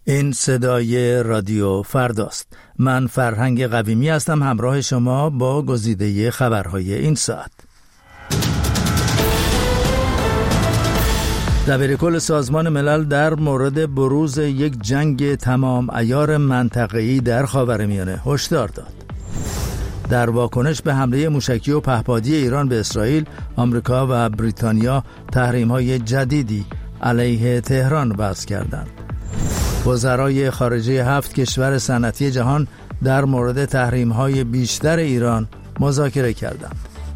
این صدای رادیو فرداست. من فرهنگ قویمی هستم، همراه شما با گزیده خبرهای این ساعت. دبیرکل سازمان ملل در مورد بروز یک جنگ تمام عیار منطقه‌ای در خاورمیانه هشدار داد. در واکنش به حمله موشکی و پهپادی ایران به اسرائیل، آمریکا و بریتانیا تحریم‌های جدیدی علیه تهران وضع کردند. وزرای خارجه 7 کشور صنعتی جهان در مورد تحریم‌های بیشتر ایران مذاکره کردند.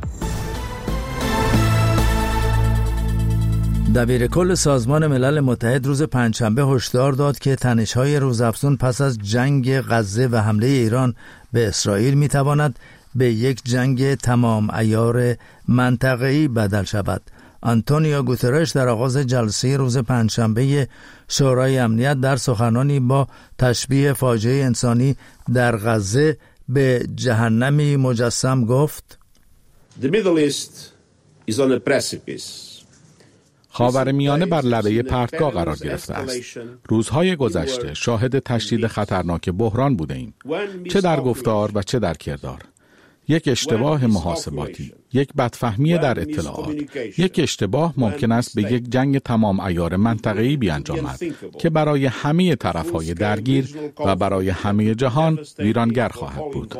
دبیرکل سازمان ملل متحد روز پنجشنبه هشدار داد که تنش‌های روزافزون پس از جنگ غزه و حمله ایران به اسرائیل می‌تواند به یک جنگ تمام عیار منطقه‌ای بدل شود. آنتونیو گوترش در آغاز جلسه روز پنجشنبه شورای امنیت در سخنانی با تشبیه فاجعه انسانی در غزه به جهنمی مجسم گفت: The Middle East is on a precipice. خاورمیانه بر لبه پرتگاه قرار گرفته است. روزهای گذشته شاهد تشدید خطرناک بحران بوده ایم، چه در گفتار و چه در کردار. یک اشتباه محاسباتی، یک بدفهمی در اطلاعات، یک اشتباه ممکن است به یک جنگ تمام عیار منطقه‌ای بیانجامد که برای همه طرف‌های درگیر و برای همه جهان ویرانگر خواهد بود.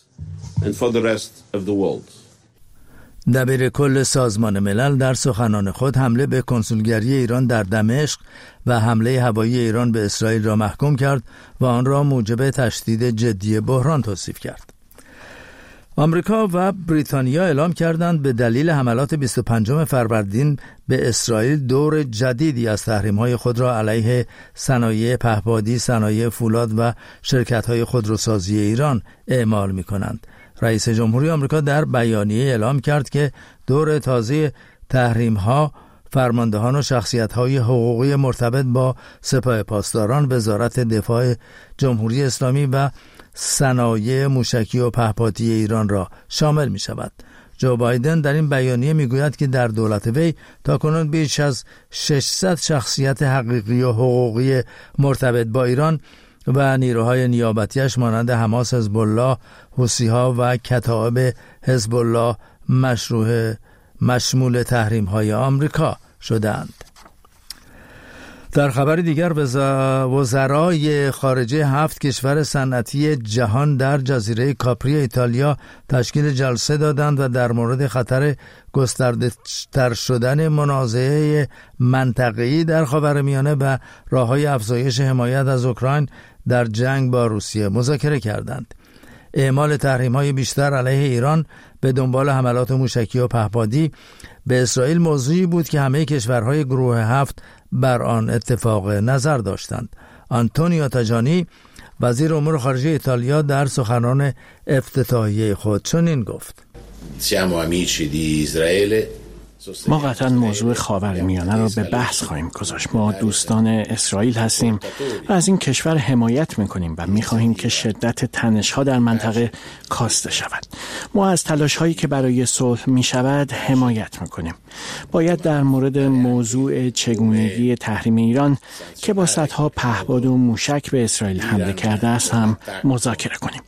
دبیرکل سازمان ملل در سخنان خود حمله به کنسولگری ایران در دمشق و حمله هوایی ایران به اسرائیل را محکوم کرد و آن را موجب تشدید جدی بحران توصیف کرد. آمریکا و بریتانیا اعلام کردند به دلیل حملات 25 فروردین به اسرائیل دور جدیدی از تحریم‌های خود را علیه صنایع پهپادی، صنایع فولاد و شرکت‌های خودروسازی ایران اعمال می‌کنند. رئیس جمهوری آمریکا در بیانیه اعلام کرد که دور تازه تحریم‌ها فرماندهان و شخصیت‌های حقوقی مرتبط با سپاه پاسداران، وزارت دفاع جمهوری اسلامی و صنایع موشکی و پهپادی ایران را شامل می شود. جو بایدن در این بیانیه می گوید که در دولت وی تاکنون بیش از 600 شخصیت حقیقی و حقوقی مرتبط با ایران و نیروهای نیابتیش مانند حماس، حزب الله، حوثی‌ها و کتائب حزب الله مشمول تحریم‌های آمریکا شدند. در خبر دیگر، وزرای خارجه 7 کشور صنعتی جهان در جزیره کاپری ایتالیا تشکیل جلسه دادند و در مورد خطر گسترده‌تر شدن منازعه منطقه‌ای در خاورمیانه و راه‌های افزایش حمایت از اوکراین در جنگ با روسیه مذاکره کردند. اعمال تحریم‌های بیشتر علیه ایران به دنبال حملات موشکی و پهپادی به اسرائیل موضوعی بود که همه کشورهای گروه 7 بر آن اتفاق نظر داشتند. آنتونیو تاجانی وزیر امور خارجه ایتالیا در سخنان افتتاحیه خود چنین گفت: ما قطعا موضوع خاورمیانه را به بحث خواهیم گذاشت. ما دوستان اسرائیل هستیم و از این کشور حمایت میکنیم و میخواهیم که شدت تنش‌ها در منطقه کاسته شود. ما از تلاش‌هایی که برای صلح میشود حمایت میکنیم. باید در مورد موضوع چگونگی تحریم ایران که با صدها پهپاد و موشک به اسرائیل حمله کرده است هم مذاکره کنیم.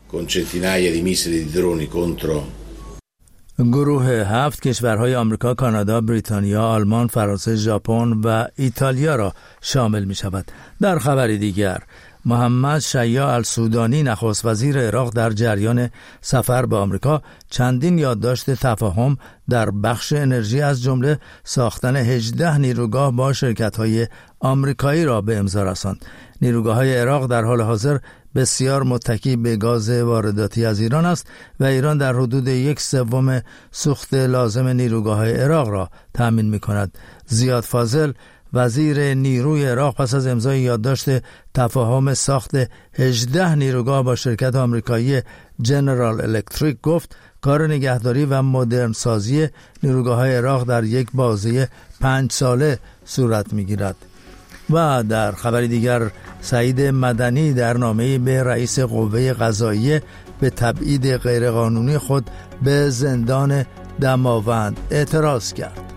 گروه 7 کشورهای آمریکا، کانادا، بریتانیا، آلمان، فرانسه، ژاپن و ایتالیا را شامل می شود. در خبری دیگر، محمد شیاع السودانی نخست وزیر عراق در جریان سفر به آمریکا چندین یادداشت تفاهم در بخش انرژی از جمله ساختن 18 نیروگاه با شرکت‌های آمریکایی را به امضا رساند. نیروگاه‌های عراق در حال حاضر بسیار متکی به گاز وارداتی از ایران است و ایران در حدود 1/3 سوخت لازم نیروگاه‌های عراق را تأمین می‌کند. زیاد فاضل وزیر نیروی عراق پس از امضای یادداشت تفاهم ساخت 18 نیروگاه با شرکت آمریکایی جنرال الکتریک گفت کار نگهداری و مدرن سازی نیروگاه‌های عراق در یک بازه 5 ساله صورت می‌گیرد. و در خبری دیگر، سعید مدنی در نامه‌ای به رئیس قوه قضاییه به تبعید غیرقانونی خود به زندان دماوند اعتراض کرد.